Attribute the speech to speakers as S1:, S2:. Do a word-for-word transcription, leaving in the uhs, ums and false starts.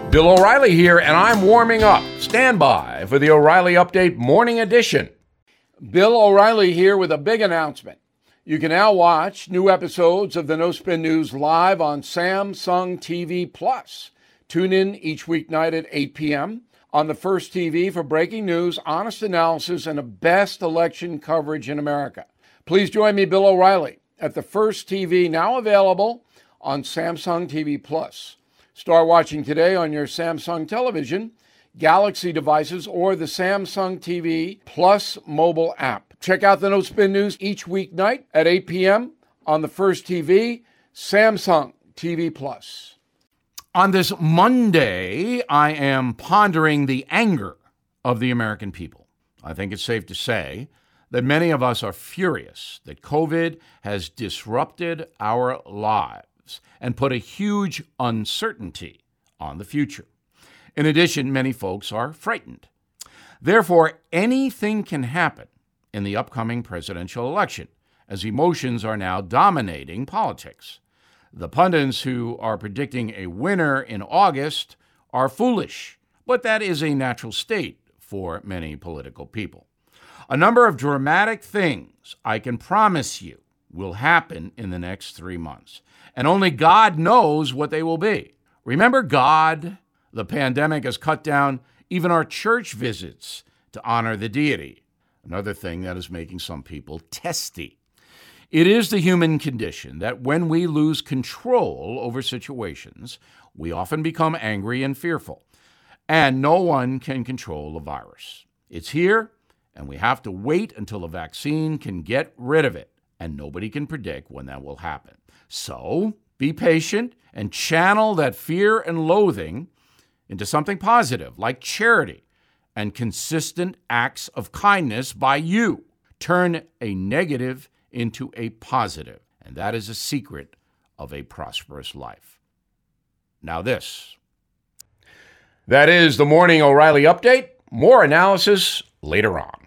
S1: Bill O'Reilly here, and I'm warming up. Stand by for the O'Reilly Update Morning Edition. Bill O'Reilly here with a big announcement. You can now watch new episodes of the No Spin News live on Samsung T V Plus. Tune in each weeknight at eight p.m. on the First T V for breaking news, honest analysis, and the best election coverage in America. Please join me, Bill O'Reilly, at the First T V, now available on Samsung T V Plus. Start watching today on your Samsung television, Galaxy devices, or the Samsung T V Plus mobile app. Check out the No Spin News each weeknight at eight p.m. on the First T V, Samsung T V Plus. On this Monday, I am pondering the anger of the American people. I think it's safe to say that many of us are furious that COVID has disrupted our lives and put a huge uncertainty on the future. In addition, many folks are frightened. Therefore, anything can happen in the upcoming presidential election, as emotions are now dominating politics. The pundits who are predicting a winner in August are foolish, but that is a natural state for many political people. A number of dramatic things, I can promise you, will happen in the next three months. And only God knows what they will be. Remember God? The pandemic has cut down even our church visits to honor the deity. Another thing that is making some people testy. It is the human condition that when we lose control over situations, we often become angry and fearful. And no one can control the virus. It's here, and we have to wait until a vaccine can get rid of it. And nobody can predict when that will happen. So be patient and channel that fear and loathing into something positive, like charity and consistent acts of kindness by you. Turn a negative into a positive, and that is a secret of a prosperous life. Now this. That is the Morning O'Reilly Update. More analysis later on.